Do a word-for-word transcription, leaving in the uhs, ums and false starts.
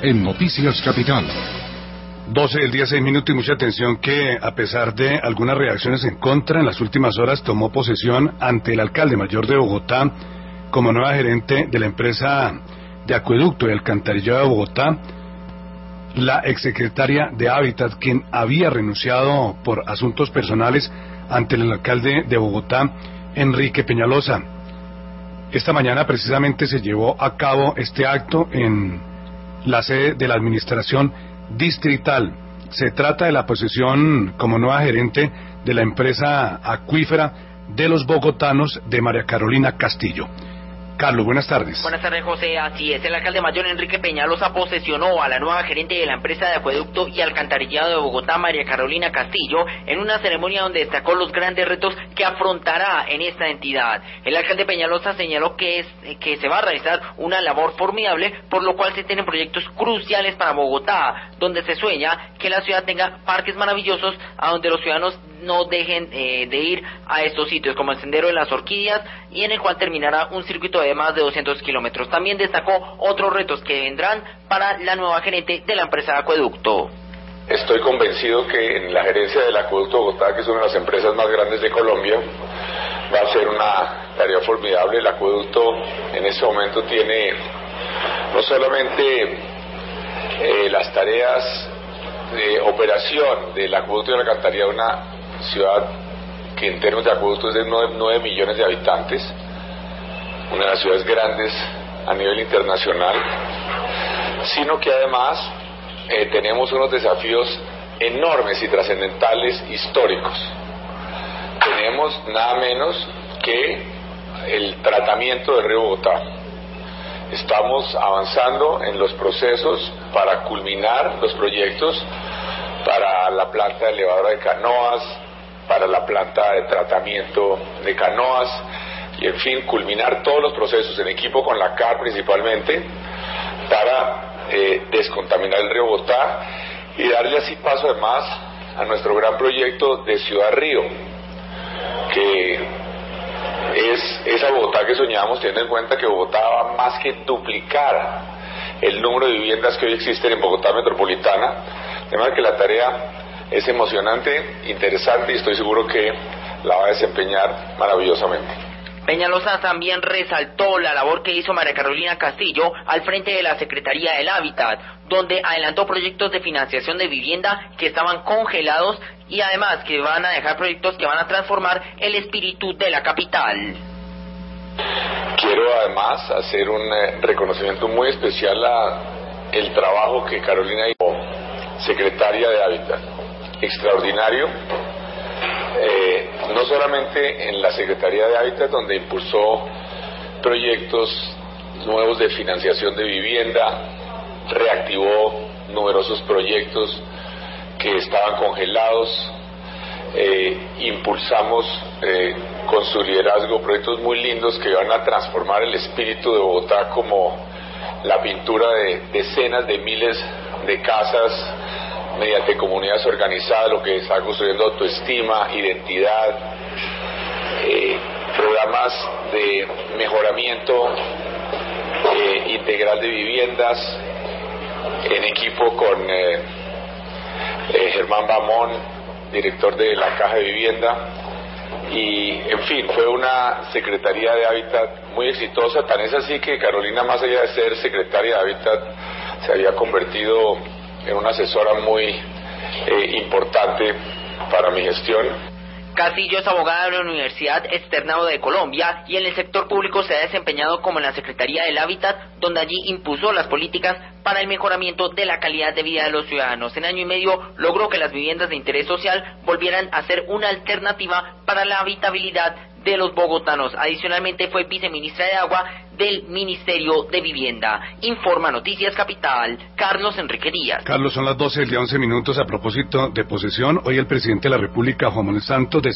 en Noticias Capital. doce del día, seis minutos, y mucha atención que, a pesar de algunas reacciones en contra, en las últimas horas tomó posesión ante el alcalde mayor de Bogotá como nueva gerente de la empresa de acueducto y alcantarillado de Bogotá, la exsecretaria de Hábitat, quien había renunciado por asuntos personales ante el alcalde de Bogotá, Enrique Peñalosa. Esta mañana precisamente se llevó a cabo este acto en la sede de la administración distrital. Se trata de la posesión como nueva gerente de la empresa acuífera de los bogotanos de María Carolina Castillo. Carlos, buenas tardes. Buenas tardes, José. Así es, el alcalde mayor Enrique Peñalosa posesionó a la nueva gerente de la empresa de acueducto y alcantarillado de Bogotá, María Carolina Castillo, en una ceremonia donde destacó los grandes retos que afrontará en esta entidad. El alcalde Peñalosa señaló que es que se va a realizar una labor formidable, por lo cual se tienen proyectos cruciales para Bogotá, donde se sueña que la ciudad tenga parques maravillosos a donde los ciudadanos no dejen eh, de ir a estos sitios, como el Sendero de las Orquídeas, y en el cual terminará un circuito de más de doscientos kilómetros. También destacó otros retos que vendrán para la nueva gerente de la empresa de acueducto. Estoy convencido que en la gerencia del Acueducto Bogotá, que es una de las empresas más grandes de Colombia, va a ser una tarea formidable. El acueducto en este momento tiene no solamente eh, las tareas de operación del acueducto y la alcantarillado, una ciudad que en términos de acueducto es de nueve millones de habitantes, una de las ciudades grandes a nivel internacional, sino que además eh, tenemos unos desafíos enormes y trascendentales históricos. Tenemos nada menos que el tratamiento del río Bogotá. Estamos avanzando en los procesos para culminar los proyectos para la planta elevadora de canoas, para la planta de tratamiento de canoas, y en fin, culminar todos los procesos en equipo con la C A R principalmente, para eh, descontaminar el río Bogotá y darle así paso además a nuestro gran proyecto de Ciudad Río, que es esa Bogotá que soñamos, teniendo en cuenta que Bogotá va más que duplicar el número de viviendas que hoy existen en Bogotá metropolitana, de manera que la tarea es emocionante, interesante, y estoy seguro que la va a desempeñar maravillosamente. Peñalosa también resaltó la labor que hizo María Carolina Castillo al frente de la Secretaría del Hábitat, donde adelantó proyectos de financiación de vivienda que estaban congelados y además que van a dejar proyectos que van a transformar el espíritu de la capital. Quiero además hacer un eh, reconocimiento muy especial a el trabajo que Carolina hizo, secretaria de Hábitat, extraordinario. Eh, no solamente en la Secretaría de Hábitat, donde impulsó proyectos nuevos de financiación de vivienda, reactivó numerosos proyectos que estaban congelados, eh, impulsamos eh, con su liderazgo proyectos muy lindos que van a transformar el espíritu de Bogotá, como la pintura de decenas de miles de casas mediante comunidades organizadas, lo que está construyendo autoestima, identidad, eh, programas de mejoramiento eh, integral de viviendas, en equipo con eh, eh, Germán Bamón, director de la Caja de Vivienda, y en fin, fue una Secretaría de Hábitat muy exitosa, tan es así que Carolina, más allá de ser secretaria de Hábitat, se había convertido en una asesora muy eh, importante para mi gestión. Castillo es abogada de la Universidad Externado de Colombia y en el sector público se ha desempeñado como en la Secretaría del Hábitat, donde allí impuso las políticas para el mejoramiento de la calidad de vida de los ciudadanos. En año y medio logró que las viviendas de interés social volvieran a ser una alternativa para la habitabilidad de los bogotanos. Adicionalmente fue viceministra de Agua del Ministerio de Vivienda. Informa Noticias Capital, Carlos Enrique Díaz. Carlos, son las doce del día, once minutos. A propósito de posesión, hoy el presidente de la República, Juan Manuel Santos,